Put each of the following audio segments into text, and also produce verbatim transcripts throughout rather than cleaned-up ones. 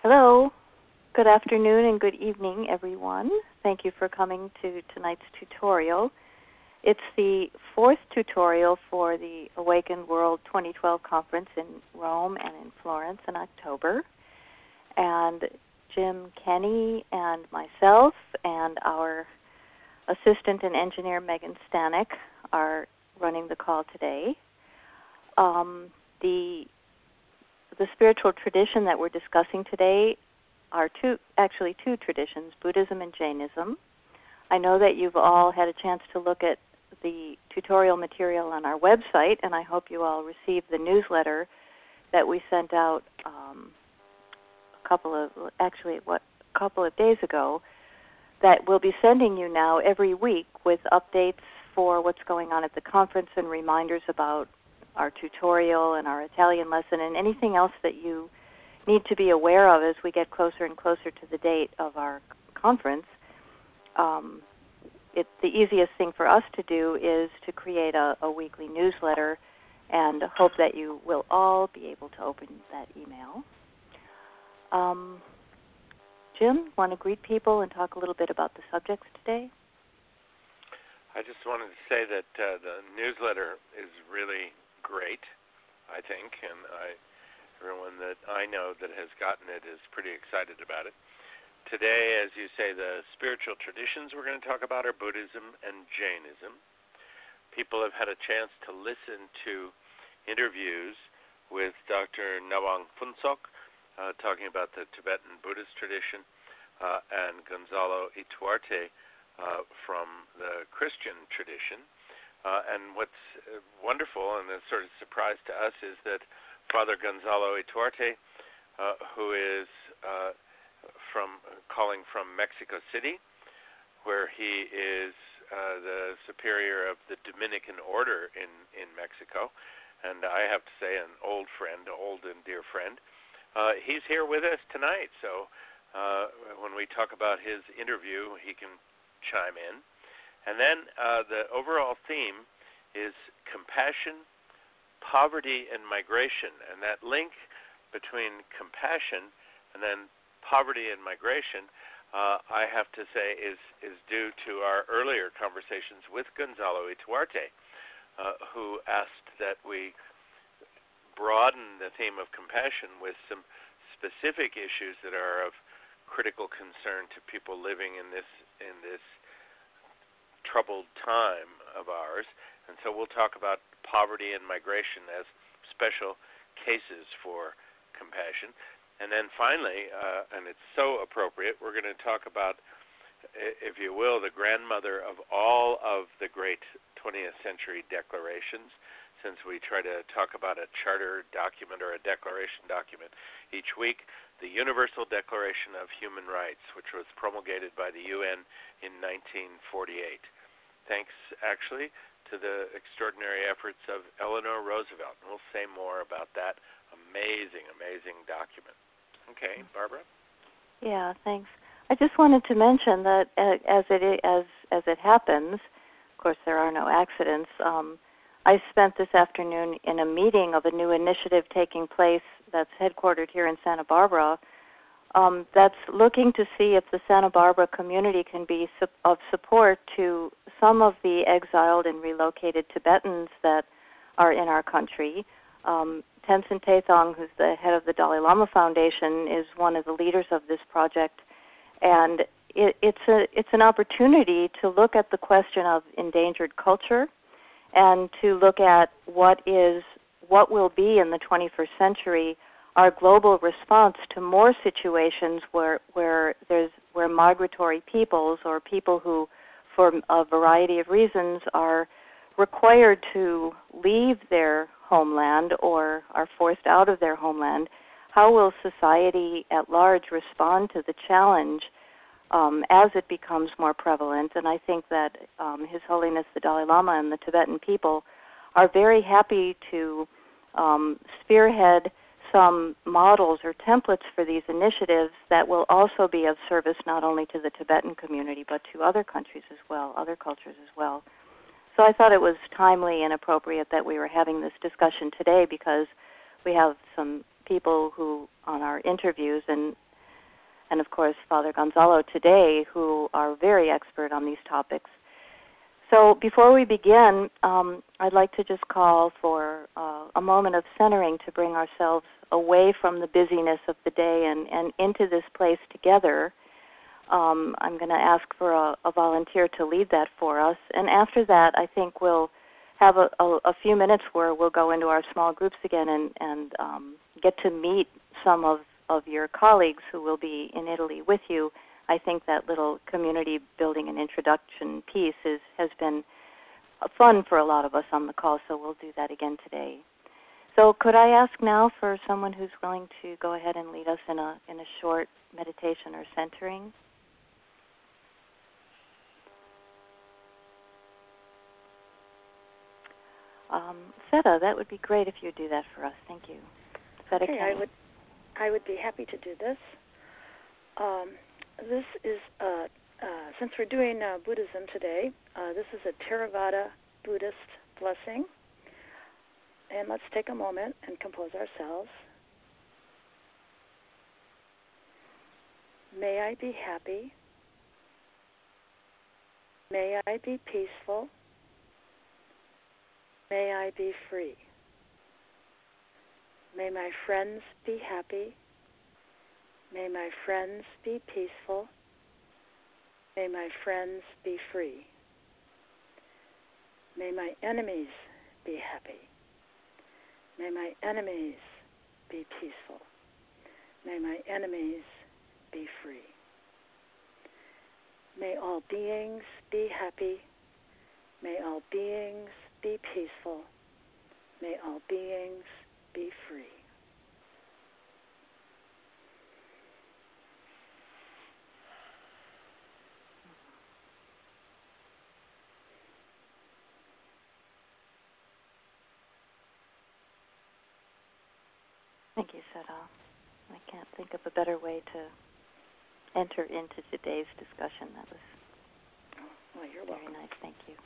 Hello, good afternoon and good evening, everyone. Thank you for coming to tonight's tutorial. It's the fourth tutorial for the Awakened World twenty twelve conference in Rome and in Florence in October. And Jim Kenny and myself and our assistant and engineer Megan Stanek are running the call today. Um, the The spiritual tradition that we're discussing today are two, actually two traditions, Buddhism and Jainism. I know that you've all had a chance to look at the tutorial material on our website, and I hope you all received the newsletter that we sent out um, a couple of, actually, what, a couple of days ago, that we'll be sending you now every week with updates for what's going on at the conference and reminders about our tutorial and our Italian lesson and anything else that you need to be aware of as we get closer and closer to the date of our conference. Um, it, the easiest thing for us to do is to create a, a weekly newsletter, and hope that you will all be able to open that email. Um, Jim, want to greet people and talk a little bit about the subjects today? I just wanted to say that uh, the newsletter is really great, I think, and I, everyone that I know that has gotten it is pretty excited about it. Today, as you say, the spiritual traditions we're going to talk about are Buddhism and Jainism. People have had a chance to listen to interviews with Doctor Nawang Phuntsok, uh, talking about the Tibetan Buddhist tradition, uh, and Gonzalo Ituarte uh, from the Christian tradition. Uh, and what's uh, wonderful and a sort of surprise to us is that Father Gonzalo Ituarte, uh, who is uh, from calling from Mexico City, where he is uh, the superior of the Dominican order in, in Mexico, and I have to say an old friend, old and dear friend. Uh, he's here with us tonight, so uh, when we talk about his interview, he can chime in. And then uh, the overall theme is compassion, poverty, and migration. And that link between compassion and then poverty and migration, uh, I have to say, is, is due to our earlier conversations with Gonzalo Ituarte, uh, who asked that we broaden the theme of compassion with some specific issues that are of critical concern to people living in this in this troubled time of ours. And so we'll talk about poverty and migration as special cases for compassion. And then finally, uh, and it's so appropriate, we're going to talk about, if you will, the grandmother of all of the great twentieth century declarations, since we try to talk about a charter document or a declaration document each week, the Universal Declaration of Human Rights, which was promulgated by the U N in nineteen forty-eight. Thanks, actually, to the extraordinary efforts of Eleanor Roosevelt. And we'll say more about that amazing, amazing document. Okay, Barbara? Yeah, thanks. I just wanted to mention that uh, as it as as it happens, of course there are no accidents, um, I spent this afternoon in a meeting of a new initiative taking place that's headquartered here in Santa Barbara, um, that's looking to see if the Santa Barbara community can be su- of support to some of the exiled and relocated Tibetans that are in our country. Um, Tenzin Taethong, who's the head of the Dalai Lama Foundation, is one of the leaders of this project, and it, it's a it's an opportunity to look at the question of endangered culture, and to look at what is what will be in the twenty-first century our global response to more situations where where there's where migratory peoples or people who, for a variety of reasons, are required to leave their homeland or are forced out of their homeland. How will society at large respond to the challenge um, as it becomes more prevalent? And I think that um, His Holiness the Dalai Lama and the Tibetan people are very happy to um, spearhead some models or templates for these initiatives that will also be of service not only to the Tibetan community but to other countries as well, other cultures as well. So I thought it was timely and appropriate that we were having this discussion today, because we have some people who, on our interviews, and and of course Father Gonzalo today, who are very expert on these topics. So before we begin, um, I'd like to just call for uh, a moment of centering to bring ourselves away from the busyness of the day and, and into this place together. Um, I'm going to ask for a, a volunteer to lead that for us. And after that, I think we'll have a, a, a few minutes where we'll go into our small groups again and, and um, get to meet some of, of your colleagues who will be in Italy with you. I think that little community building and introduction piece is, has been fun for a lot of us on the call, so we'll do that again today. So could I ask now for someone who's willing to go ahead and lead us in a, in a short meditation or centering? Um, Seta, that would be great if you would do that for us. Thank you. Seta okay, I would, I would be happy to do this. Um, this is, uh, uh, since we're doing uh, Buddhism today, uh, this is a Theravada Buddhist blessing. And let's take a moment and compose ourselves. May I be happy. May I be peaceful. May I be free. May my friends be happy. May my friends be peaceful. May my friends be free. May my enemies be happy. May my enemies be peaceful. May my enemies be free. May all beings be happy. May all beings be peaceful. May all beings be free. Thank you, Seta. I can't think of a better way to enter into today's discussion. That was well, you're very welcome. nice. Thank you.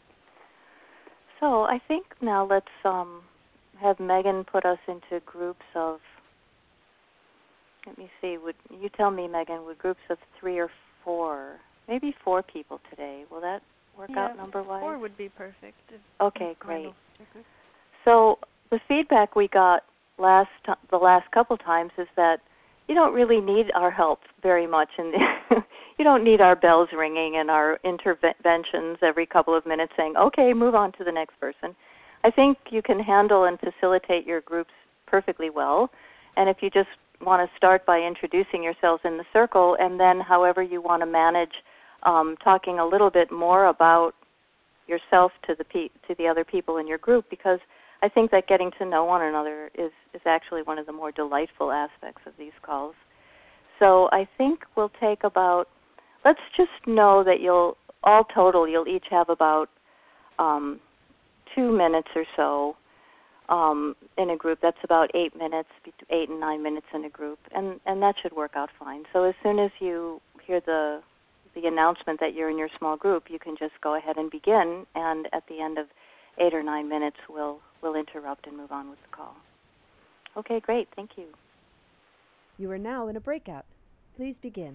So I think now let's um, have Megan put us into groups of, let me see, would you tell me, Megan, would groups of three or four, maybe four people today, will that work yeah, out number-wise? Four would be perfect. Okay, great. So the feedback we got last t- the last couple times is that you don't really need our help very much, and you don't need our bells ringing and our interventions every couple of minutes saying, okay, move on to the next person. I think you can handle and facilitate your groups perfectly well, and if you just want to start by introducing yourselves in the circle, and then however you want to manage um, talking a little bit more about yourself to the pe- to the other people in your group, because I think that getting to know one another is, is actually one of the more delightful aspects of these calls. So I think we'll take about, let's just know that you'll, all total, you'll each have about um, two minutes or so um, in a group. That's about eight minutes, eight and nine minutes in a group, and, and that should work out fine. So as soon as you hear the, the announcement that you're in your small group, you can just go ahead and begin, and at the end of eight or nine minutes, we'll we'll interrupt and move on with the call. Okay, great. Thank you. You are now in a breakout. Please begin.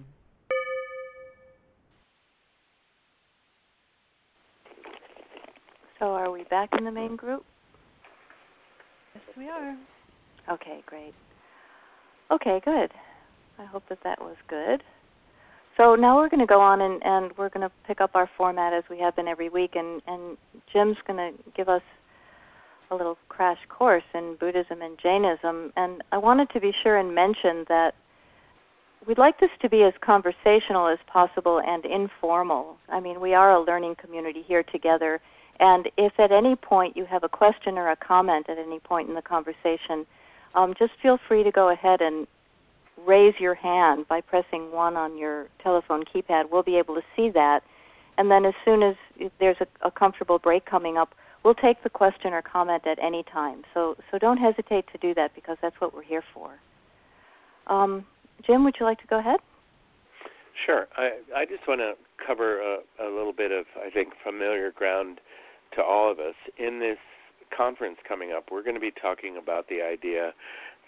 So are we back in the main group? Yes, we are. Okay, great. Okay, good. I hope that that was good. So now we're going to go on and, and we're going to pick up our format as we have been every week, and, and Jim's going to give us a little crash course in Buddhism and Jainism. And I wanted to be sure and mention that we'd like this to be as conversational as possible and informal. I mean, we are a learning community here together, and if at any point you have a question or a comment at any point in the conversation, um, just feel free to go ahead and raise your hand by pressing one on your telephone keypad. We'll be able to see that. And then as soon as there's a, a comfortable break coming up, we'll take the question or comment at any time. So so don't hesitate to do that, because that's what we're here for. Um, Jim, would you like to go ahead? Sure. I, I just want to cover a, a little bit of, I think, familiar ground to all of us. In this conference coming up, we're going to be talking about the idea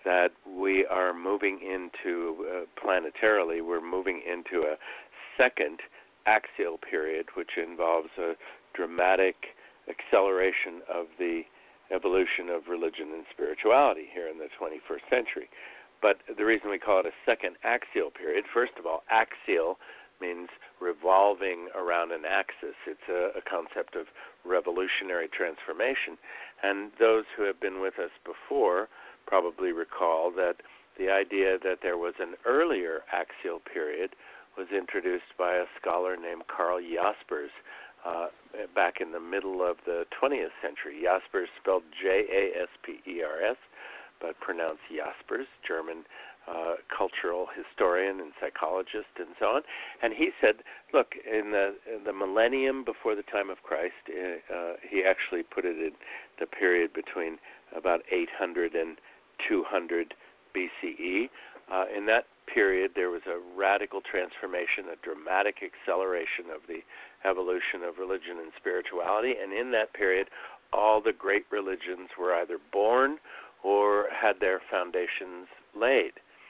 that we are moving into, uh, planetarily, we're moving into a second axial period, which involves a dramatic acceleration of the evolution of religion and spirituality here in the twenty-first century. But the reason we call it a second axial period, first of all, axial means revolving around an axis. It's a, a concept of revolutionary transformation. And those who have been with us before probably recall that the idea that there was an earlier axial period was introduced by a scholar named Karl Jaspers uh, back in the middle of the twentieth century. Jaspers spelled J A S P E R S, but pronounced Jaspers, German uh, cultural historian and psychologist and so on. And he said, look, in the, in the millennium before the time of Christ, uh, he actually put it in the period between about eight hundred and two hundred B C E. Uh, in that period, there was a radical transformation, a dramatic acceleration of the evolution of religion and spirituality. And in that period, all the great religions were either born or had their foundations laid.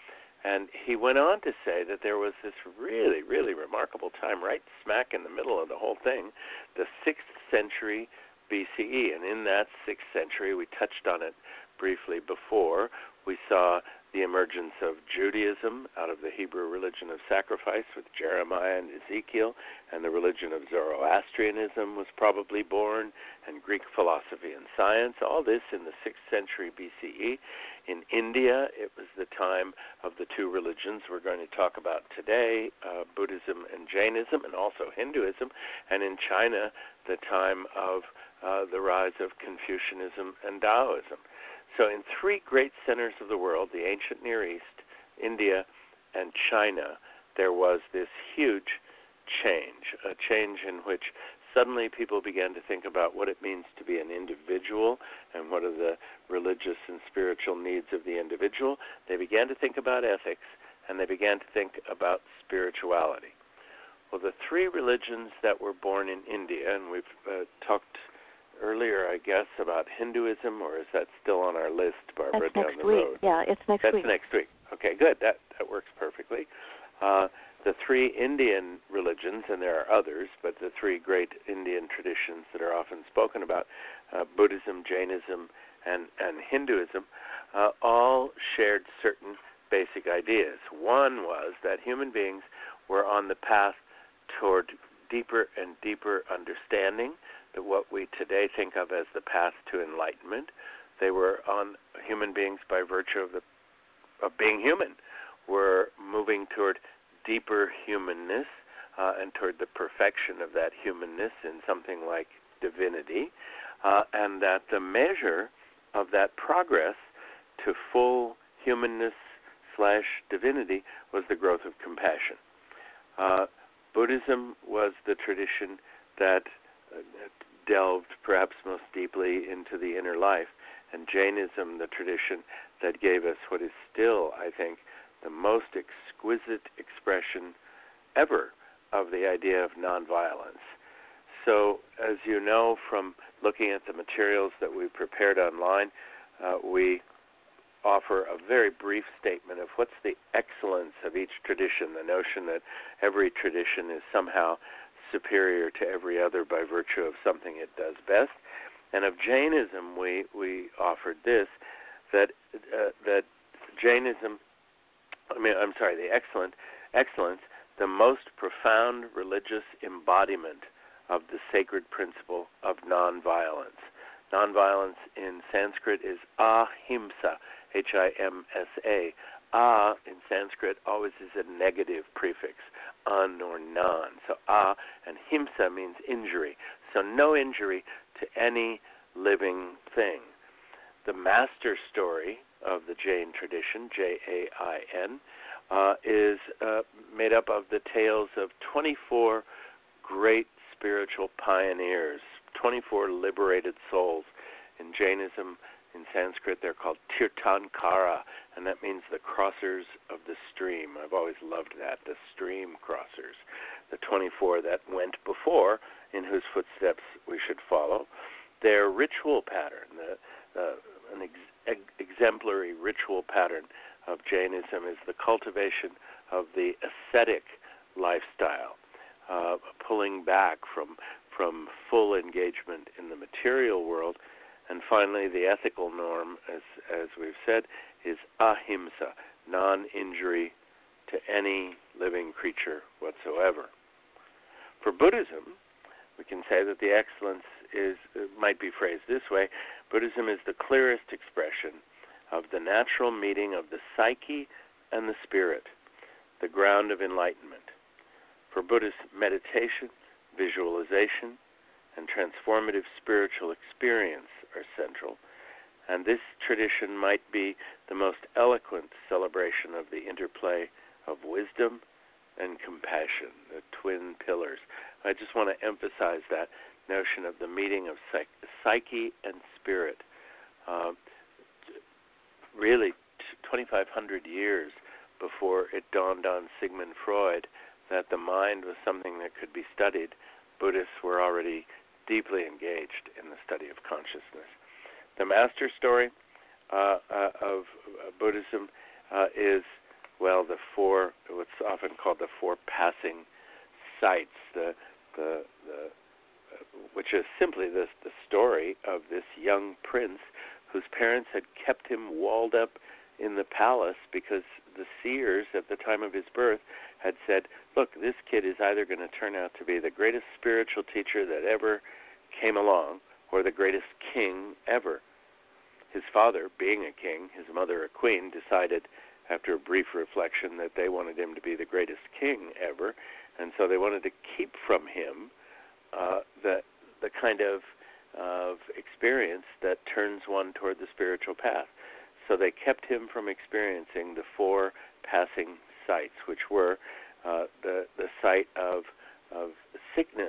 And he went on to say that there was this really, really remarkable time right smack in the middle of the whole thing, the sixth century B C E. And in that sixth century, we touched on it briefly before, we saw the emergence of Judaism out of the Hebrew religion of sacrifice with Jeremiah and Ezekiel, and the religion of Zoroastrianism was probably born, and Greek philosophy and science, all this in the sixth century B C E. In India, it was the time of the two religions we're going to talk about today, uh, Buddhism and Jainism, and also Hinduism, and in China, the time of uh, the rise of Confucianism and Taoism. So in three great centers of the world, the ancient Near East, India, and China, there was this huge change, a change in which suddenly people began to think about what it means to be an individual and what are the religious and spiritual needs of the individual. They began to think about ethics, and they began to think about spirituality. Well, the three religions that were born in India, and we've uh, talked earlier, I guess, about Hinduism, or is that still on our list, Barbara, That's down next the week. road? Yeah, it's next That's week. next week. Okay, good. That that works perfectly. Uh, the three Indian religions, and there are others, but the three great Indian traditions that are often spoken about, uh, Buddhism, Jainism, and, and Hinduism, uh, all shared certain basic ideas. One was that human beings were on the path toward deeper and deeper understanding, that what we today think of as the path to enlightenment. They were on human beings by virtue of the of being human, were moving toward deeper humanness uh, and toward the perfection of that humanness in something like divinity, uh, and that the measure of that progress to full humanness slash divinity was the growth of compassion. Uh, Buddhism was the tradition that uh, delved perhaps most deeply into the inner life, and Jainism, the tradition that gave us what is still, I think, the most exquisite expression ever of the idea of nonviolence. So, as you know from looking at the materials that we prepared online, uh, we offer a very brief statement of what's the excellence of each tradition, the notion that every tradition is somehow superior to every other by virtue of something it does best. And of Jainism, we, we offered this, that uh, that Jainism, I mean, I'm sorry, the excellent excellence, the most profound religious embodiment of the sacred principle of nonviolence. Nonviolence in Sanskrit is ahimsa, H I M S A. Ah in Sanskrit always is a negative prefix, un or non. So ah and himsa means injury. So no injury to any living thing. The master story of the Jain tradition, J A I N, uh, is uh, made up of the tales of twenty-four great spiritual pioneers, twenty-four liberated souls. In Jainism, in Sanskrit, they're called Tirthankara, and that means the crossers of the stream. I've always loved that, the stream crossers, the twenty-four that went before, in whose footsteps we should follow. Their ritual pattern, the, the an ex- ex- exemplary ritual pattern of Jainism is the cultivation of the ascetic lifestyle, uh, pulling back from from full engagement in the material world. And finally, the ethical norm, as as we've said, is ahimsa, non-injury to any living creature whatsoever. For Buddhism, we can say that the excellence is, might be phrased this way: Buddhism is the clearest expression of the natural meeting of the psyche and the spirit, the ground of enlightenment. For Buddhist meditation, visualization, and transformative spiritual experience are central, and this tradition might be the most eloquent celebration of the interplay of wisdom and compassion, the twin pillars. I just want to emphasize that notion of the meeting of psyche and spirit. Uh, really, twenty-five hundred years before it dawned on Sigmund Freud that the mind was something that could be studied, Buddhists were already deeply engaged in the study of consciousness. The master story uh, uh, of uh, Buddhism uh, is, well, the four, what's often called the four passing sights, the, the, the, uh, which is simply this, the story of this young prince whose parents had kept him walled up in the palace because the seers at the time of his birth had said, look, this kid is either going to turn out to be the greatest spiritual teacher that ever came along or the greatest king ever. His father, being a king, his mother a queen, decided after a brief reflection that they wanted him to be the greatest king ever, and so they wanted to keep from him uh, the the kind of of experience that turns one toward the spiritual path. So they kept him from experiencing the four passing sights, which were uh, the the sight of of sickness,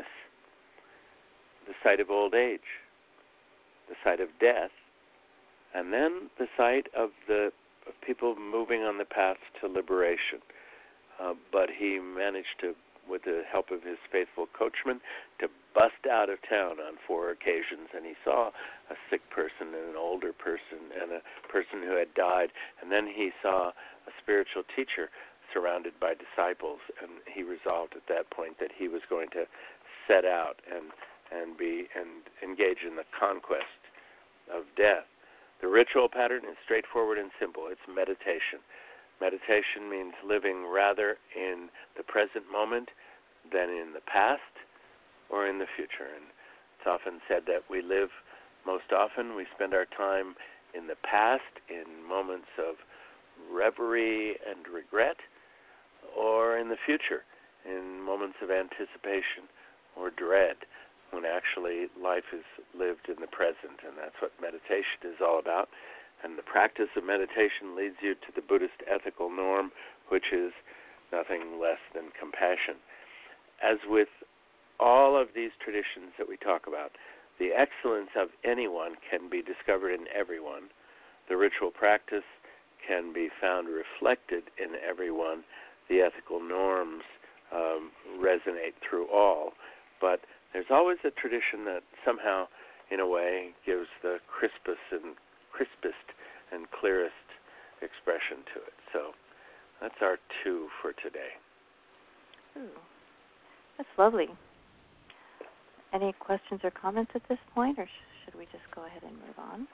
the sight of old age, the sight of death, and then the sight of the of people moving on the path to liberation. Uh, but he managed to, with the help of his faithful coachman, to bust out of town on four occasions, and he saw a sick person and an older person and a person who had died, and then he saw a spiritual teacher surrounded by disciples, and he resolved at that point that he was going to set out and and be and engage in the conquest of death. The ritual pattern is straightforward and simple. It's meditation. Meditation means living rather in the present moment than in the past or in the future. And it's often said that we live most often, we spend our time in the past, in moments of reverie and regret, or in the future, in moments of anticipation or dread, when actually life is lived in the present. And that's what meditation is all about. And the practice of meditation leads you to the Buddhist ethical norm, which is nothing less than compassion. As with all of these traditions that we talk about, the excellence of anyone can be discovered in everyone. The ritual practice can be found reflected in everyone. The ethical norms um, resonate through all. But there's always a tradition that somehow, in a way, gives the crispest and crispest and clearest expression to it. So that's our two for today. Ooh, that's lovely. Any questions or comments at this point, or sh- should we just go ahead and move on?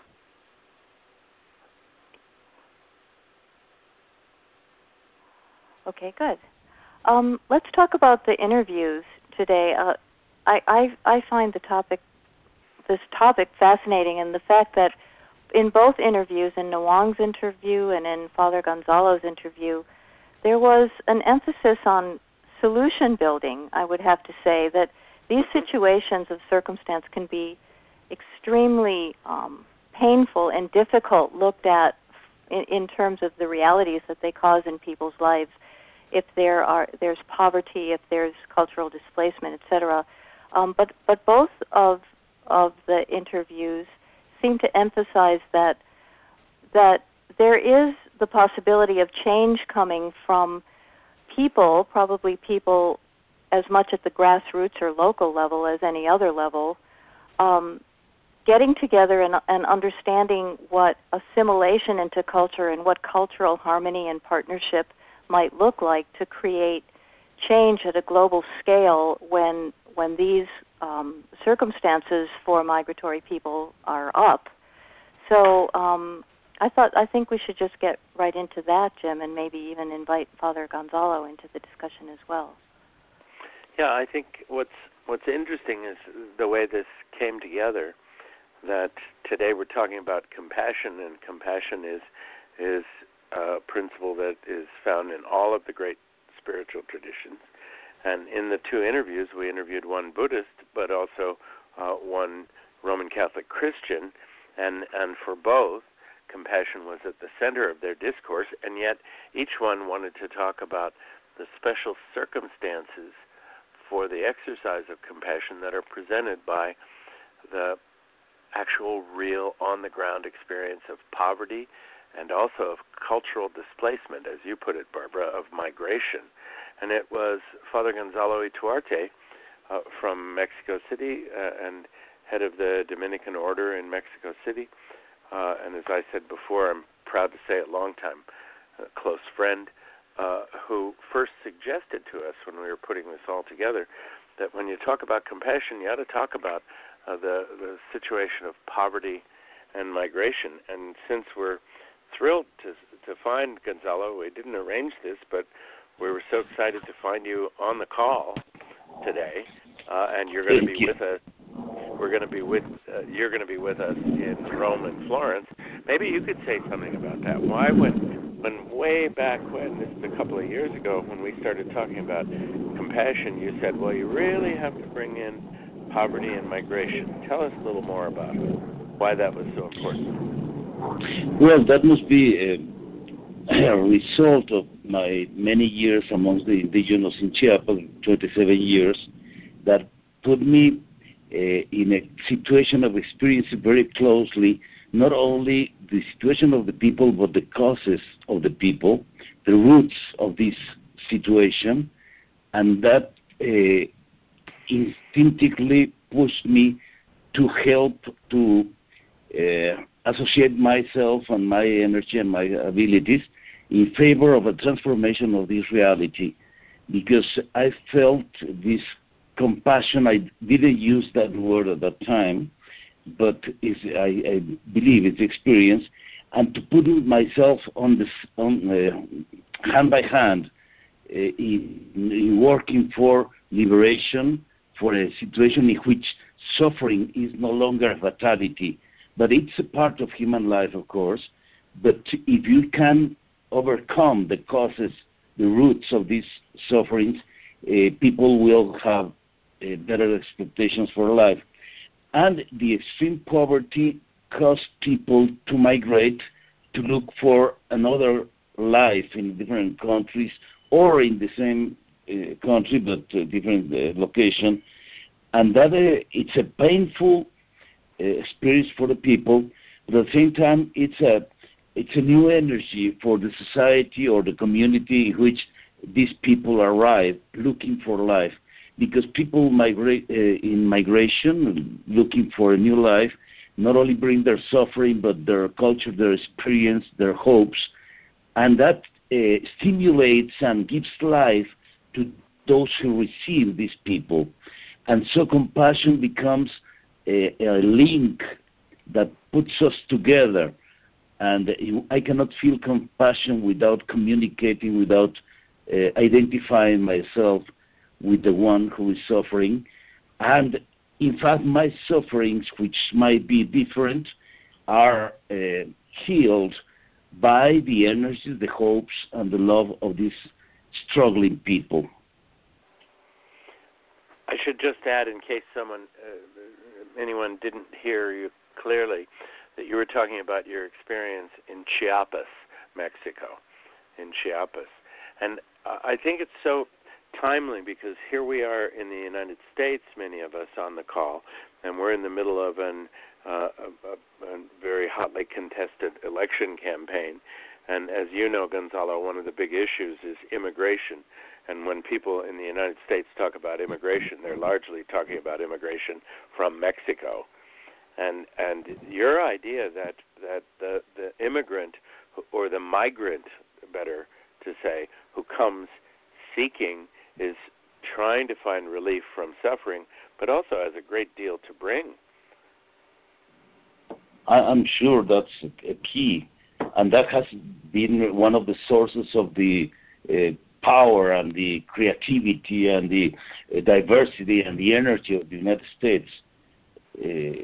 Okay, good. Um, let's talk about the interviews today. Uh, I, I I find the topic, this topic, fascinating, and the fact that in both interviews, in Nwang's interview and in Father Gonzalo's interview, there was an emphasis on solution building. I would have to say that these situations of circumstance can be extremely um, painful and difficult looked at in, in terms of the realities that they cause in people's lives. If there are there's poverty, if there's cultural displacement, et cetera. Um, but but both of of the interviews seem to emphasize that that there is the possibility of change coming from people, probably people as much at the grassroots or local level as any other level, um, getting together and, and understanding what assimilation into culture and what cultural harmony and partnership might look like to create change at a global scale when when these um, circumstances for migratory people are up. So um, I thought I think we should just get right into that, Jim, and maybe even invite Father Gonzalo into the discussion as well. Yeah, I think what's what's interesting is the way this came together. That today we're talking about compassion, and compassion is is a principle that is found in all of the great spiritual traditions. And in the two interviews, we interviewed one Buddhist, but also uh, one Roman Catholic Christian, and and for both, compassion was at the center of their discourse, and yet each one wanted to talk about the special circumstances for the exercise of compassion that are presented by the actual, real, on-the-ground experience of poverty and also of cultural displacement, as you put it, Barbara, of migration. And it was Father Gonzalo Ituarte uh, from Mexico City uh, and head of the Dominican Order in Mexico City. Uh, and as I said before, I'm proud to say it, long-time uh, close friend, uh, who first suggested to us when we were putting this all together that when you talk about compassion, you ought to talk about uh, the, the situation of poverty and migration. And since we're thrilled to to find Gonzalo, we didn't arrange this, but we were so excited to find you on the call today, uh, and you're going to be with us. We're going to be with uh, you're going to be with us in Rome and Florence. Maybe you could say something about that. Why, when when way back when, this is a couple of years ago, when we started talking about compassion, you said, well, you really have to bring in poverty and migration. Tell us a little more about why that was so important. Well, that must be a, a result of my many years amongst the indigenous in Chiapas, twenty-seven years, that put me uh, in a situation of experiencing very closely not only the situation of the people, but the causes of the people, the roots of this situation, and that uh, instinctively pushed me to help to uh, associate myself and my energy and my abilities in favor of a transformation of this reality, because I felt this compassion. I didn't use that word at that time, but it's, I, I believe it's experience, and to put myself on this on uh, hand by hand uh, in, in working for liberation, for a situation in which suffering is no longer a fatality, but it's a part of human life, of course. But if you can overcome the causes, the roots of these sufferings, uh, people will have uh, better expectations for life. And the extreme poverty caused people to migrate, to look for another life in different countries or in the same uh, country but uh, different uh, location. And that uh, it's a painful uh, experience for the people, but at the same time it's a it's a new energy for the society or the community in which these people arrive looking for life. Because people migrate uh, in migration, looking for a new life, not only bring their suffering, but their culture, their experience, their hopes, and that uh, stimulates and gives life to those who receive these people. And so compassion becomes a, a link that puts us together. And I cannot feel compassion without communicating, without uh, identifying myself with the one who is suffering. And in fact, my sufferings, which might be different, are uh, healed by the energy, the hopes, and the love of these struggling people. I should just add, in case someone, uh, anyone didn't hear you clearly, that you were talking about your experience in Chiapas, Mexico, in Chiapas. And uh, I think it's so timely because here we are in the United States, many of us on the call, and we're in the middle of an, uh, a, a very hotly contested election campaign. And as you know, Gonzalo, one of the big issues is immigration. And when people in the United States talk about immigration, they're largely talking about immigration from Mexico. And and your idea that that the, the immigrant or the migrant, better to say, who comes seeking is trying to find relief from suffering, but also has a great deal to bring. I'm sure that's a key, and that has been one of the sources of the uh, power and the creativity and the uh, diversity and the energy of the United States. Uh,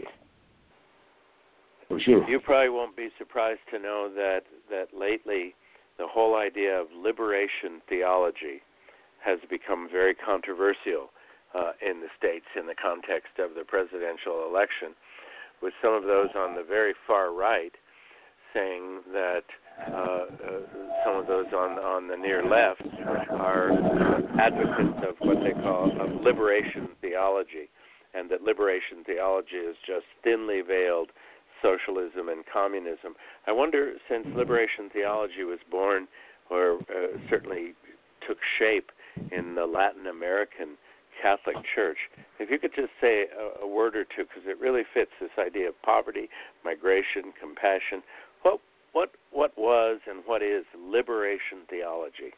for sure. You probably won't be surprised to know that, that lately the whole idea of liberation theology has become very controversial uh, in the States in the context of the presidential election, with some of those on the very far right saying that uh, uh, some of those on on the near left are advocates of what they call of liberation theology, and that liberation theology is just thinly veiled socialism and communism. I wonder, since liberation theology was born, or uh, certainly took shape in the Latin American Catholic Church, if you could just say a, a word or two, because it really fits this idea of poverty, migration, compassion. What what what was and what is liberation theology?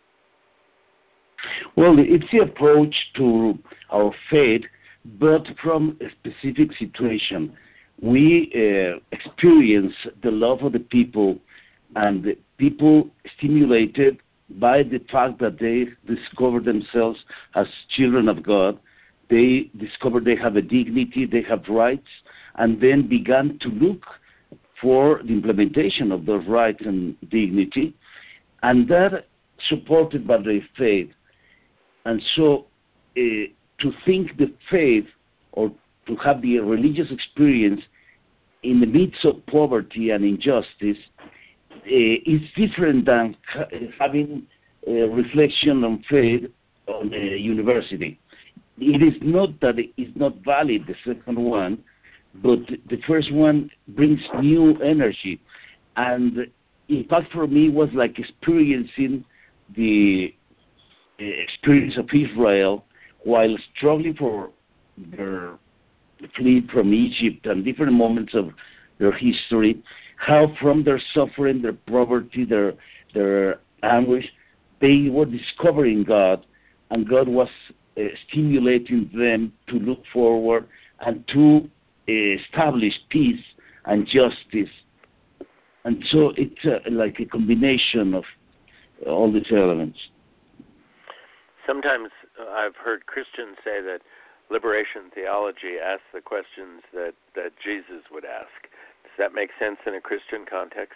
Well, it's the approach to our faith, but from a specific situation. We uh, experience the love of the people, and the people stimulated by the fact that they discover themselves as children of God. They discover they have a dignity, they have rights, and then began to look for the implementation of those rights and dignity, and that supported by their faith. And so uh, to think the faith, or to have the religious experience in the midst of poverty and injustice, uh, is different than ha- having a reflection on faith on a university. It is not that it is not valid, the second one, but the first one brings new energy. And in fact, for me, it was like experiencing the experience of Israel while struggling for their fleet from Egypt and different moments of their history, how from their suffering, their poverty, their their anguish, they were discovering God, and God was uh, stimulating them to look forward and to uh, establish peace and justice. And so it's uh, like a combination of all these elements. Sometimes uh, I've heard Christians say that liberation theology asks the questions that, that Jesus would ask. Does that make sense in a Christian context?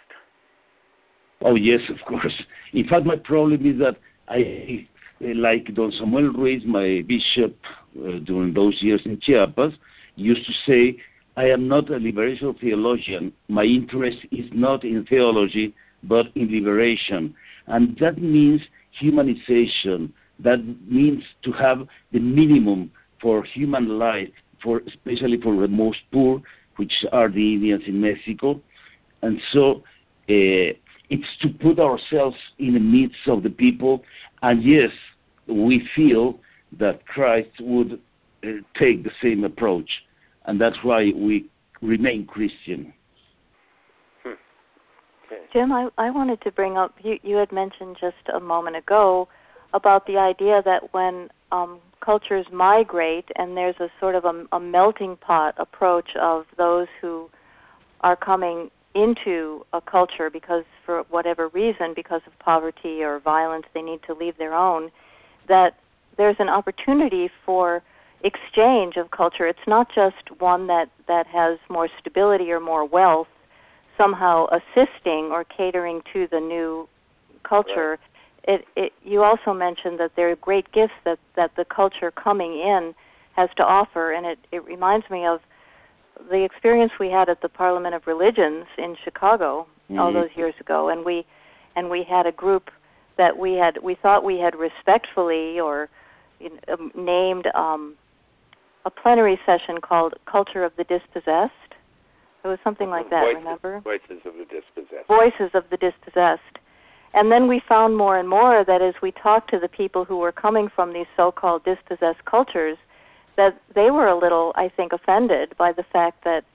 Oh, yes, of course. In fact, my problem is that I, like Don Samuel Ruiz, my bishop uh, during those years in Chiapas, used to say, I am not a liberation theologian. My interest is not in theology, but in liberation. And that means humanization. That means to have the minimum for human life, for especially for the most poor, which are the Indians in Mexico. And so uh, it's to put ourselves in the midst of the people. And yes, we feel that Christ would uh, take the same approach. And that's why we remain Christian. Hmm. Okay. Jim, I, I wanted to bring up, you, you had mentioned just a moment ago about the idea that when um, cultures migrate and there's a sort of a, a melting pot approach of those who are coming into a culture because for whatever reason, because of poverty or violence, they need to leave their own, that there's an opportunity for exchange of culture. It's not just one that, that has more stability or more wealth somehow assisting or catering to the new culture. Right. It, it, you also mentioned that there are great gifts that, that the culture coming in has to offer, and it, it reminds me of the experience we had at the Parliament of Religions in Chicago mm-hmm. all those years ago, and we and we had a group that we had we thought we had respectfully or you know, named um, a plenary session called "Culture of the Dispossessed." It was something like that. Voices, remember? Voices of the Dispossessed. Voices of the Dispossessed. And then we found more and more that as we talked to the people who were coming from these so-called dispossessed cultures, that they were a little, I think, offended by the fact that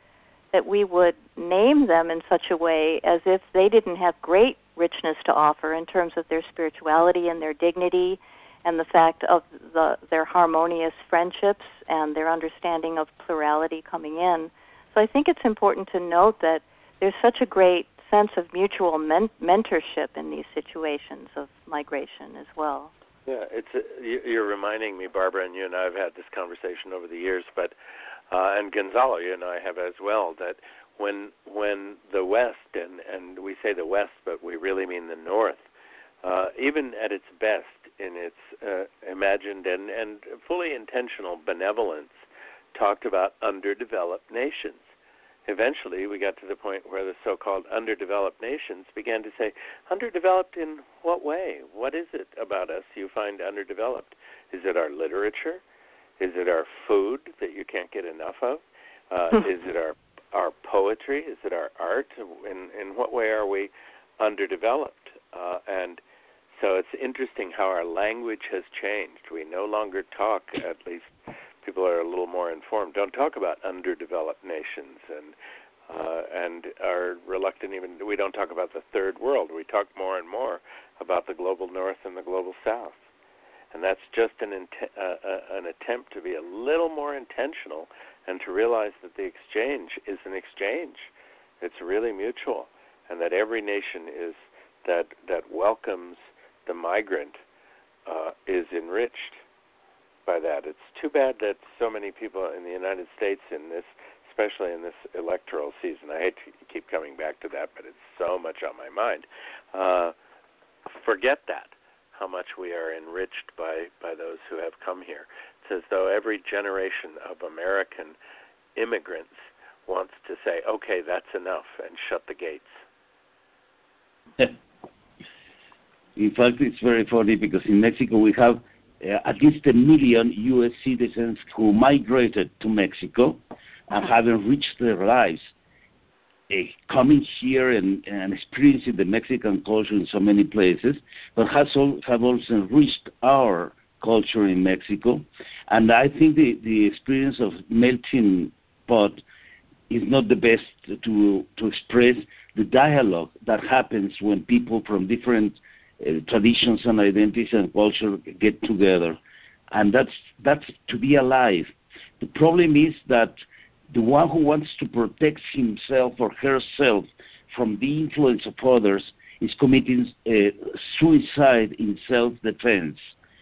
that we would name them in such a way as if they didn't have great richness to offer in terms of their spirituality and their dignity and the fact of the, their harmonious friendships and their understanding of plurality coming in. So I think it's important to note that there's such a great sense of mutual men- mentorship in these situations of migration as well. Yeah, it's a, you're reminding me, Barbara, and you and I have had this conversation over the years, but uh, and Gonzalo, you and I have as well, that when when the West, and, and we say the West, but we really mean the North, uh, even at its best in its uh, imagined and, and fully intentional benevolence, talked about underdeveloped nations. Eventually, we got to the point where the so-called underdeveloped nations began to say, underdeveloped in what way? What is it about us you find underdeveloped? Is it our literature? Is it our food that you can't get enough of? Uh, is it our our poetry? Is it our art? In, in what way are we underdeveloped? Uh, and so it's interesting how our language has changed. We no longer talk, at least people are a little more informed, don't talk about underdeveloped nations and uh, and are reluctant even, we don't talk about the third world. We talk more and more about the global north and the global south. And that's just an, int- uh, uh, an attempt to be a little more intentional and to realize that the exchange is an exchange. It's really mutual, and that every nation is that, that welcomes the migrant uh, is enriched by that. It's too bad that so many people in the United States in this, especially in this electoral season, I hate to keep coming back to that, but it's so much on my mind, uh, forget that, how much we are enriched by, by those who have come here. It's as though every generation of American immigrants wants to say, okay, that's enough, and shut the gates. In fact, it's very funny because in Mexico we have uh, at least a million U S citizens who migrated to Mexico and have enriched their lives, uh, coming here and, and experiencing the Mexican culture in so many places, but has all, have also enriched our culture in Mexico. And I think the, the experience of melting pot is not the best to, to express the dialogue that happens when people from different uh, traditions and identities and culture get together. And that's, that's to be alive. The problem is that the one who wants to protect himself or herself from the influence of others is committing uh, suicide in self-defense.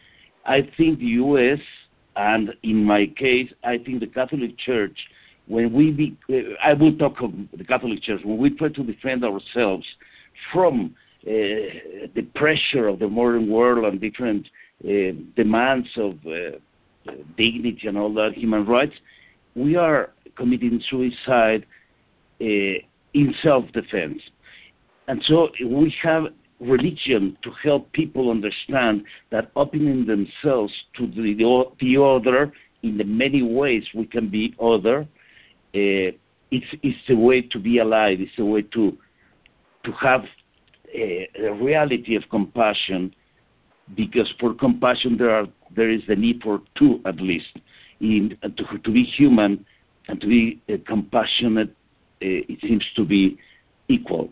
I think the U S, and in my case, I think the Catholic Church, when we be, uh, I will talk of the Catholic Church, when we try to defend ourselves from uh, the pressure of the modern world and different uh, demands of uh, dignity and all that, human rights, we are committing suicide uh, in self-defense. And so we have religion to help people understand that opening themselves to the, the other in the many ways we can be other, uh, it's, it's a way to be alive, it's a way to, to have a, a reality of compassion, because for compassion there, are, there is the need for two at least, in, uh, to, to be human and to be uh, compassionate, uh, it seems to be equal.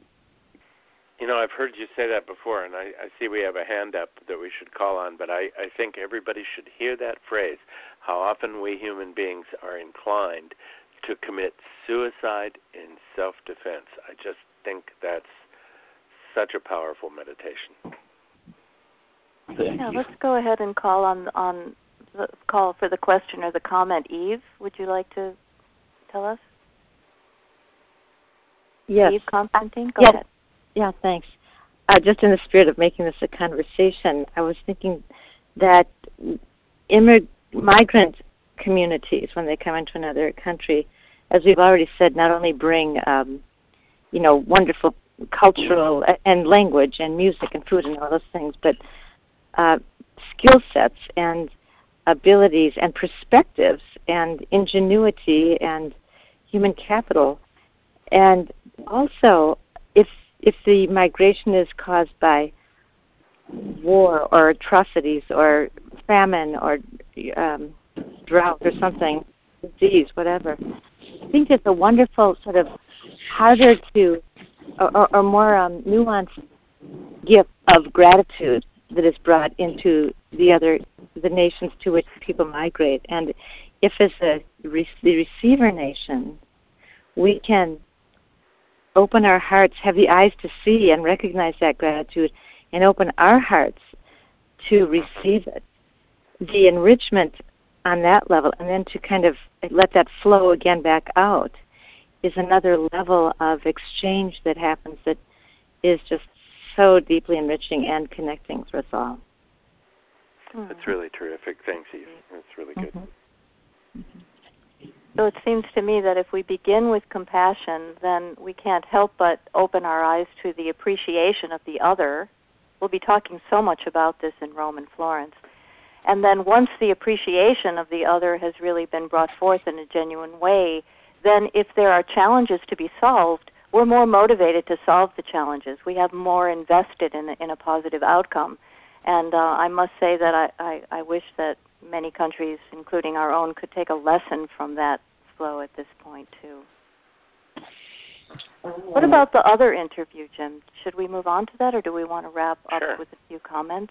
You know, I've heard you say that before, and I, I see we have a hand up that we should call on, but I, I think everybody should hear that phrase, how often we human beings are inclined to commit suicide in self-defense. I just think that's such a powerful meditation. Thank yeah, you. let's go ahead and call on, on the call for the question or the comment. Eve, would you like to tell us? Yes. Eve Constantine, go yes. ahead. Yeah, thanks. Uh, just in the spirit of making this a conversation, I was thinking that immig- migrant communities, when they come into another country, as we've already said, not only bring, um, you know, wonderful cultural and language and music and food and all those things, but uh, skill sets and abilities and perspectives and ingenuity and human capital. And also, if if the migration is caused by war or atrocities or famine or um, drought or something, disease, whatever. I think it's a wonderful sort of harder to or, or, or more um, nuanced gift of gratitude that is brought into the other the nations to which people migrate. And if as a re- the receiver nation, we can open our hearts, have the eyes to see and recognize that gratitude, and open our hearts to receive it, the enrichment on that level, and then to kind of let that flow again back out, is another level of exchange that happens that is just so deeply enriching and connecting for us all. That's really terrific. Thanks, Eve. That's really good. Mm-hmm. Mm-hmm. So it seems to me that if we begin with compassion, then we can't help but open our eyes to the appreciation of the other. We'll be talking so much about this in Rome and Florence. And then once the appreciation of the other has really been brought forth in a genuine way, then if there are challenges to be solved, we're more motivated to solve the challenges. We have more invested in a, in a positive outcome. And uh, I must say that I, I, I wish that many countries, including our own, could take a lesson from that flow at this point, too. What about the other interview, Jim? Should we move on to that, or do we want to wrap up Sure. with a few comments?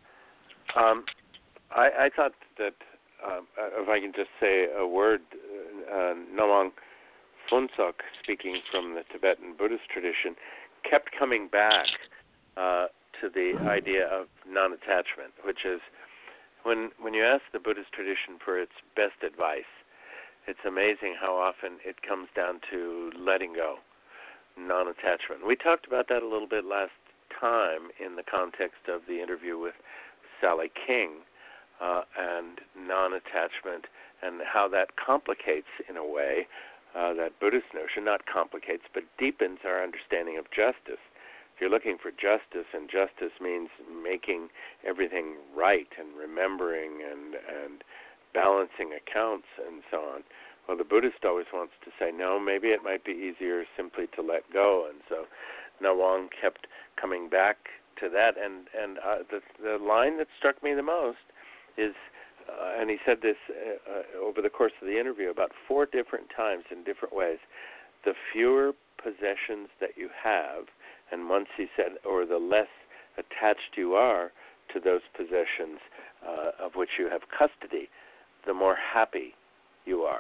Um, I, I thought that, uh, if I can just say a word, uh, Nawang Phuntsok, speaking from the Tibetan Buddhist tradition, kept coming back uh, to the idea of non-attachment, which is when when you ask the Buddhist tradition for its best advice, it's amazing how often it comes down to letting go, non-attachment. We talked about that a little bit last time in the context of the interview with Sally King, uh, and non-attachment, and how that complicates, in a way, uh, that Buddhist notion, not complicates, but deepens our understanding of justice. If you're looking for justice, and justice means making everything right and remembering and, and balancing accounts and so on, well, the Buddhist always wants to say, no, maybe it might be easier simply to let go. And so Nawang kept coming back to that. And, and uh, the, the line that struck me the most is, uh, and he said this uh, uh, over the course of the interview about four different times in different ways, the fewer possessions that you have, and once he said, or the less attached you are to those possessions uh, of which you have custody, the more happy you are.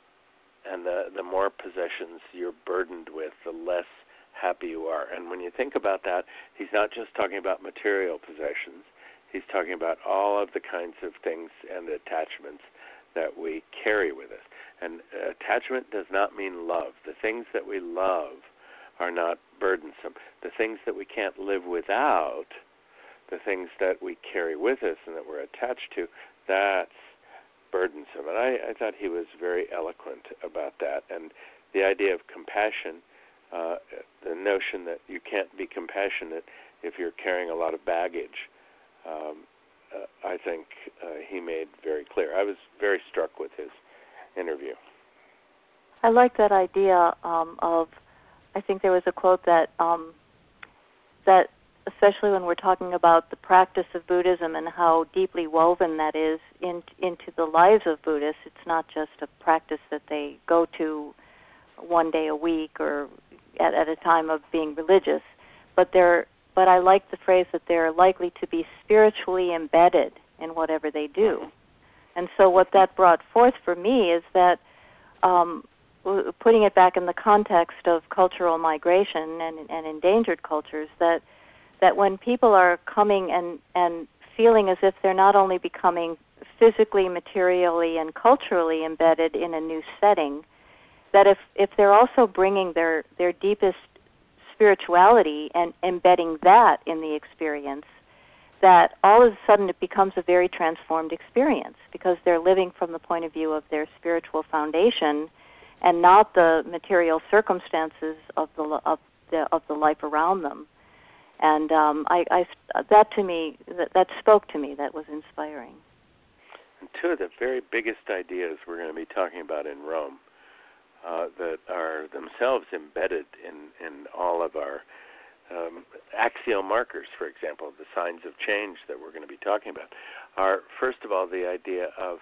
And the, the more possessions you're burdened with, the less happy you are. And when you think about that, he's not just talking about material possessions. He's talking about all of the kinds of things and attachments that we carry with us. And attachment does not mean love. The things that we love are not burdensome. The things that we can't live without, the things that we carry with us and that we're attached to, that's burdensome. And I, I thought he was very eloquent about that. And the idea of compassion, uh, the notion that you can't be compassionate if you're carrying a lot of baggage, um, uh, I think uh, he made very clear. I was very struck with his interview. I like that idea um, of, I think there was a quote that um, that especially when we're talking about the practice of Buddhism and how deeply woven that is in, into the lives of Buddhists, it's not just a practice that they go to one day a week or at, at a time of being religious, but they're but I like the phrase that they're likely to be spiritually embedded in whatever they do. And so what that brought forth for me is that um, putting it back in the context of cultural migration and, and endangered cultures, that that when people are coming and, and feeling as if they're not only becoming physically, materially, and culturally embedded in a new setting, that if, if they're also bringing their, their deepest spirituality and embedding that in the experience, that all of a sudden it becomes a very transformed experience because they're living from the point of view of their spiritual foundation and not the material circumstances of the of the of the life around them. And um, I, I that to me that, that spoke to me. That was inspiring. And two of the very biggest ideas we're going to be talking about in Rome uh, that are themselves embedded in, in all of our um, axial markers, for example, the signs of change that we're going to be talking about, are first of all the idea of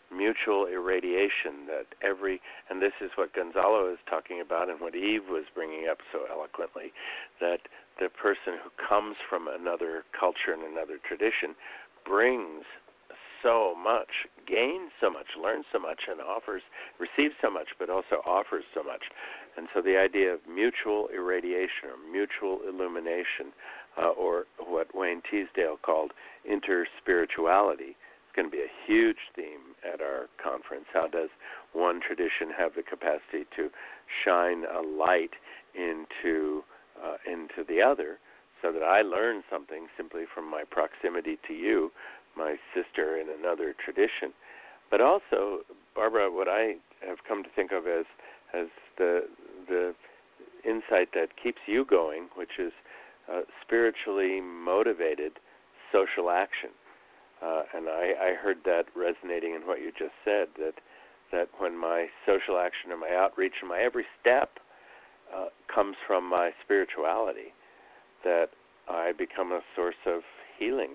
mutual irradiation, that every, and this is what Gonzalo is talking about and what Eve was bringing up so eloquently, that the person who comes from another culture and another tradition brings so much, gains so much, learns so much, and offers, receives so much, but also offers so much. And so the idea of mutual irradiation or mutual illumination, uh, or what Wayne Teasdale called interspirituality, is going to be a huge theme at our conference. How does one tradition have the capacity to shine a light into uh, into the other, so that I learn something simply from my proximity to you, my sister in another tradition. But also, Barbara, what I have come to think of as as the the insight that keeps you going, which is uh, spiritually motivated social action. Uh, and I, I heard that resonating in what you just said, that that when my social action and my outreach and my every step uh, comes from my spirituality, that I become a source of healing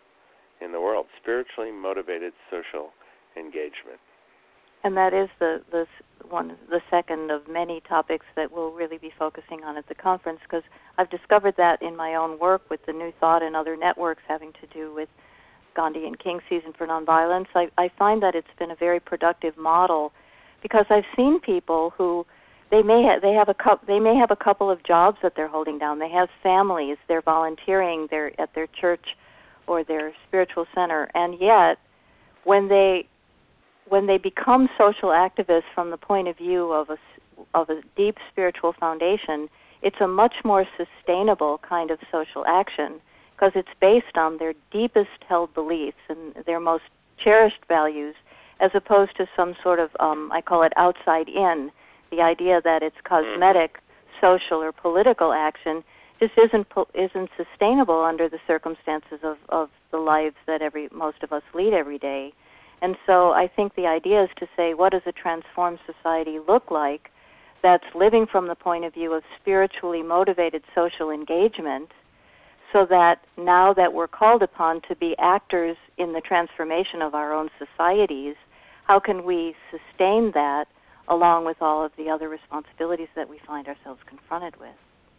in the world. Spiritually motivated social engagement. And that is the, the one, the second of many topics that we'll really be focusing on at the conference, because I've discovered that in my own work with the New Thought and other networks having to do with Gandhi and King Season for Nonviolence. I, I find that it's been a very productive model, because I've seen people who they may ha- they have a co- they may have a couple of jobs that they're holding down. They have families. They're volunteering. They're at their church or their spiritual center, and yet when they when they become social activists from the point of view of a of a deep spiritual foundation, it's a much more sustainable kind of social action, because it's based on their deepest held beliefs and their most cherished values, as opposed to some sort of, um, I call it outside in, the idea that it's cosmetic, social, or political action just isn't isn't sustainable under the circumstances of, of the lives that every most of us lead every day. And so I think the idea is to say, what does a transformed society look like that's living from the point of view of spiritually motivated social engagement, so that now that we're called upon to be actors in the transformation of our own societies, how can we sustain that along with all of the other responsibilities that we find ourselves confronted with?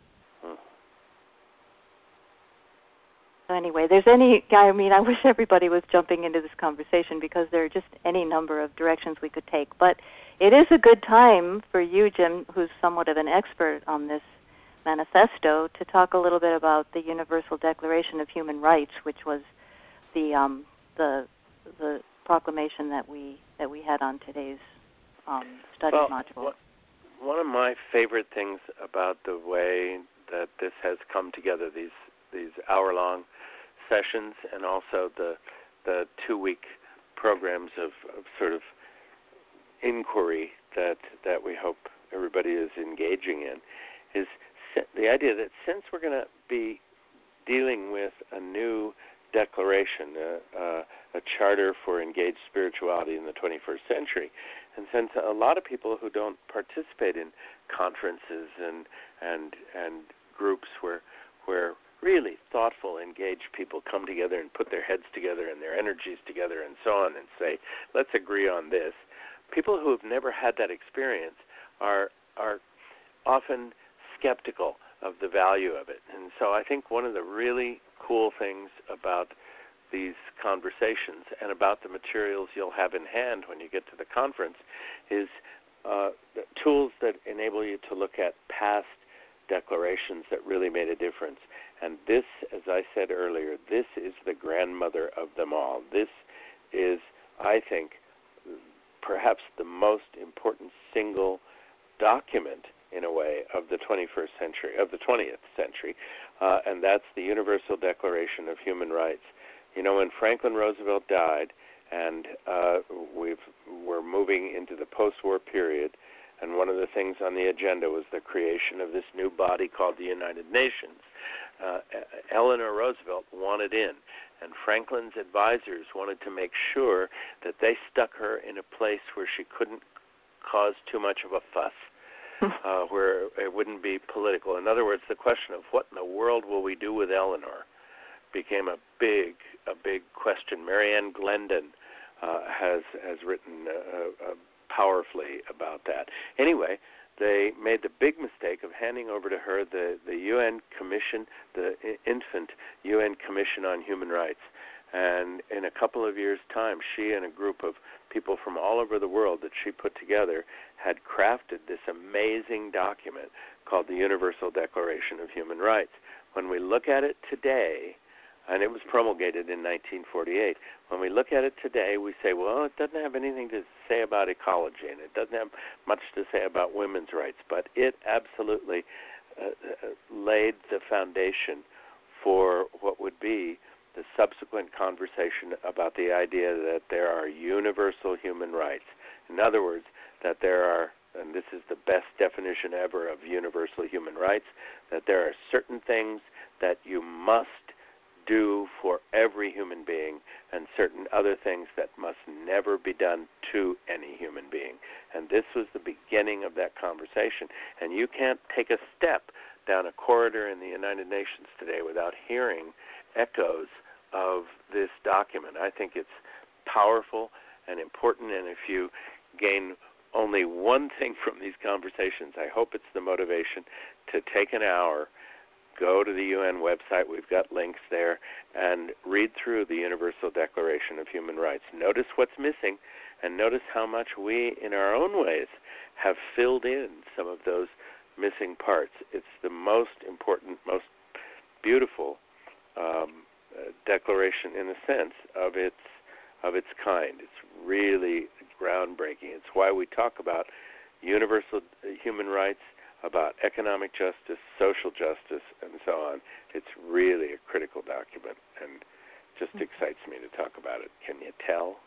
So anyway, there's any, I mean, I wish everybody was jumping into this conversation, because there are just any number of directions we could take. But it is a good time for you, Jim, who's somewhat of an expert on this manifesto, to talk a little bit about the Universal Declaration of Human Rights, which was the um, the the proclamation that we that we had on today's um, study well, module. One of my favorite things about the way that this has come together, these these hour-long sessions, and also the the two-week programs of, of sort of inquiry that that we hope everybody is engaging in, is the idea that since we're going to be dealing with a new declaration, a, a, a charter for engaged spirituality in the twenty-first century, and since a lot of people who don't participate in conferences and and and groups where where really thoughtful, engaged people come together and put their heads together and their energies together and so on and say, let's agree on this. People who have never had that experience are are often skeptical of the value of it. And so I think one of the really cool things about these conversations and about the materials you'll have in hand when you get to the conference is uh, tools that enable you to look at past declarations that really made a difference. And this, as I said earlier, this is the grandmother of them all. This is, I think, perhaps the most important single document, in a way, of the twenty-first century, of the twentieth century, uh, and that's the Universal Declaration of Human Rights. You know, when Franklin Roosevelt died, and uh, we've, we're moving into the post-war period, and one of the things on the agenda was the creation of this new body called the United Nations. Uh, Eleanor Roosevelt wanted in, and Franklin's advisors wanted to make sure that they stuck her in a place where she couldn't cause too much of a fuss, uh, where it wouldn't be political. In other words, the question of what in the world will we do with Eleanor became a big, a big question. Marianne Glendon uh, has has written uh, uh, powerfully about that. Anyway, they made the big mistake of handing over to her the, the U N Commission, the infant U N Commission on Human Rights. And in a couple of years' time, she and a group of people from all over the world that she put together had crafted this amazing document called the Universal Declaration of Human Rights. When we look at it today, and it was promulgated in nineteen forty-eight, when we look at it today, we say, well, it doesn't have anything to say about ecology, and it doesn't have much to say about women's rights, but it absolutely uh, laid the foundation for what would be the subsequent conversation about the idea that there are universal human rights. In other words, that there are, and this is the best definition ever of universal human rights, that there are certain things that you must do for every human being and certain other things that must never be done to any human being. And this was the beginning of that conversation. And you can't take a step down a corridor in the United Nations today without hearing echoes of this document. I think it's powerful and important, and if you gain only one thing from these conversations, I hope it's the motivation to take an hour, go to the U N website, we've got links there, and read through the Universal Declaration of Human Rights. Notice what's missing, and notice how much we, in our own ways, have filled in some of those missing parts. It's the most important, most beautiful um, uh, declaration, in a sense, of its of its kind. It's really groundbreaking. It's why we talk about universal human rights, about economic justice, social justice, and so on. It's really a critical document, and just excites me to talk about it. Can you tell?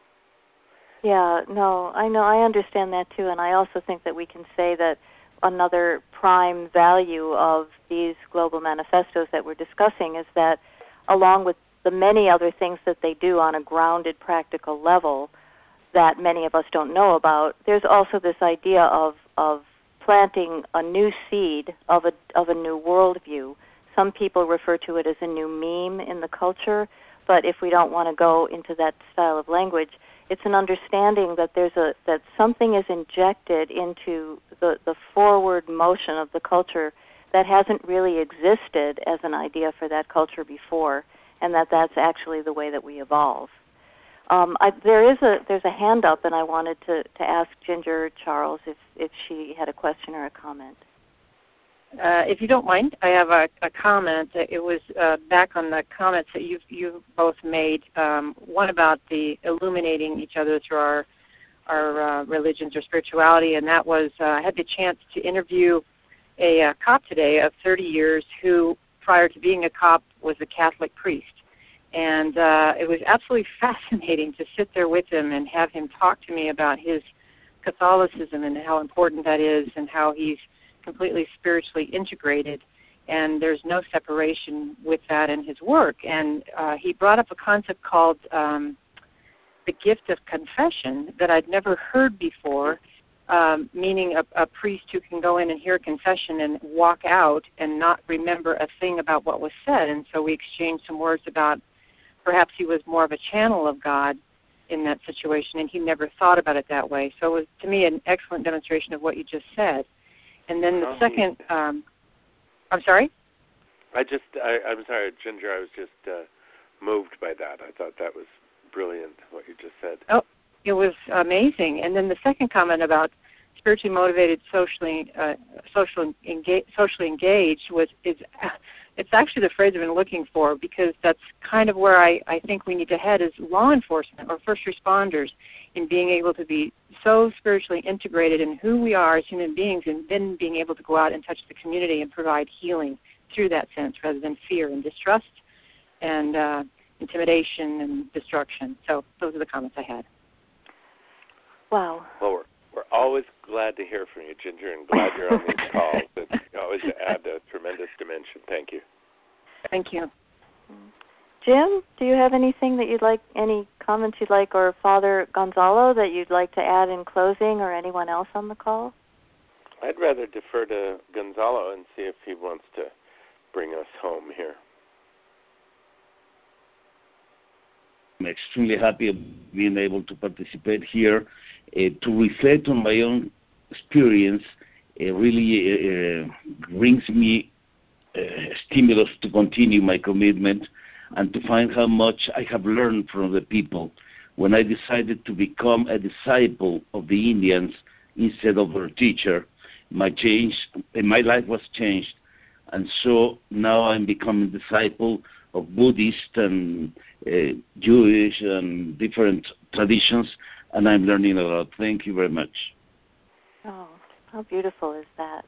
Yeah, no, I know, I understand that too, and I also think that we can say that another prime value of these global manifestos that we're discussing is that, along with the many other things that they do on a grounded, practical level that many of us don't know about, there's also this idea of, of planting a new seed of a, of a new worldview. Some people refer to it as a new meme in the culture, but if we don't want to go into that style of language, it's an understanding that there's a that something is injected into the, the forward motion of the culture that hasn't really existed as an idea for that culture before, and that that's actually the way that we evolve. Um, I, there is a there's a hand up, and I wanted to, to ask Ginger Charles if, if she had a question or a comment. Uh, if you don't mind, I have a, a comment. It was uh, back on the comments that you've, you both made, um, one about the illuminating each other through our, our uh, religions or spirituality, and that was uh, I had the chance to interview a, a cop today of thirty years who, prior to being a cop, was a Catholic priest. And uh, it was absolutely fascinating to sit there with him and have him talk to me about his Catholicism and how important that is and how he's completely spiritually integrated, and there's no separation with that in his work. And uh, he brought up a concept called um, the gift of confession that I'd never heard before, um, meaning a, a priest who can go in and hear a confession and walk out and not remember a thing about what was said. And so we exchanged some words about perhaps he was more of a channel of God in that situation, and he never thought about it that way. So it was, to me, an excellent demonstration of what you just said. And then the oh, second, um, I'm sorry? I just, I, I'm sorry, Ginger, I was just uh, moved by that. I thought that was brilliant, what you just said. Oh, it was amazing. And then the second comment about spiritually motivated, socially, uh, social engage, socially engaged was, is, it's actually the phrase I've been looking for, because that's kind of where I, I think we need to head as law enforcement or first responders, in being able to be so spiritually integrated in who we are as human beings, and then being able to go out and touch the community and provide healing through that sense, rather than fear and distrust and uh, intimidation and destruction. So those are the comments I had. Wow. Well, we're, we're always glad to hear from you, Ginger, and glad you're on these calls. It always add a tremendous dimension. Thank you. Thank you. Jim, do you have anything that you'd like, any comments you'd like, or Father Gonzalo that you'd like to add in closing, or anyone else on the call? I'd rather defer to Gonzalo and see if he wants to bring us home here. extremely happy of being able to participate here, uh, to reflect on my own experience. It really uh, brings me uh, stimulus to continue my commitment and to find how much I have learned from the people. When I decided to become a disciple of the Indians instead of their teacher, my change, my life was changed. And so now I'm becoming a disciple of Buddhist and uh, Jewish and different traditions, and I'm learning a lot. Thank you very much. Oh, how beautiful is that?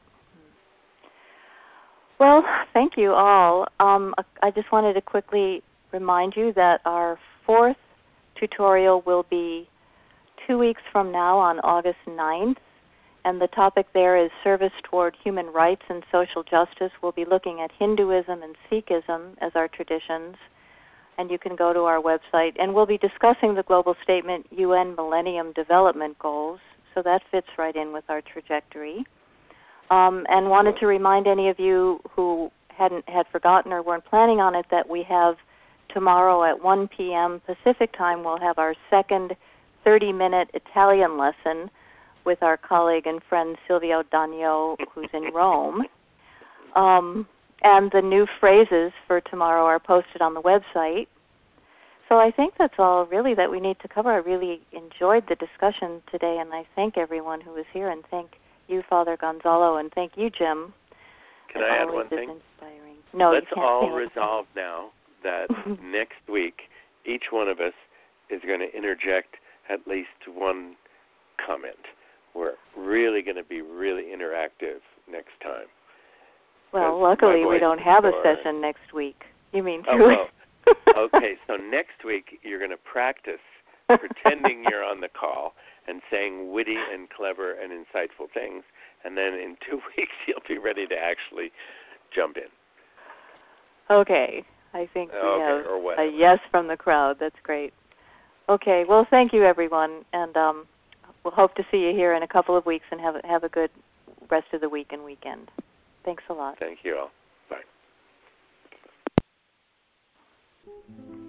Well, thank you all. Um, I just wanted to quickly remind you that our fourth tutorial will be two weeks from now on August ninth. And the topic there is service toward human rights and social justice. We'll be looking at Hinduism and Sikhism as our traditions. And you can go to our website. And we'll be discussing the Global Statement U N Millennium Development Goals. So that fits right in with our trajectory. Um, and wanted to remind any of you who hadn't had forgotten or weren't planning on it that we have tomorrow at one p.m. Pacific time, we'll have our second thirty-minute Italian lesson with our colleague and friend Silvio Dagno, who's in Rome. Um, and the new phrases for tomorrow are posted on the website. So I think that's all really that we need to cover. I really enjoyed the discussion today, and I thank everyone who was here, and thank you, Father Gonzalo, and thank you, Jim. Can I add one thing? Inspiring. No, Let's you can't all say resolve now that next week each one of us is going to interject at least one comment. We're really going to be really interactive next time. Well, luckily we don't have a session next week. You mean through oh, well, okay, so next week you're going to practice pretending you're on the call and saying witty and clever and insightful things, and then in two weeks you'll be ready to actually jump in. Okay, I think we okay, have or whatever. a yes from the crowd. That's great. Okay, well, thank you, everyone, and um, we'll hope to see you here in a couple of weeks and have a, have a good rest of the week and weekend. Thanks a lot. Thank you all. Bye.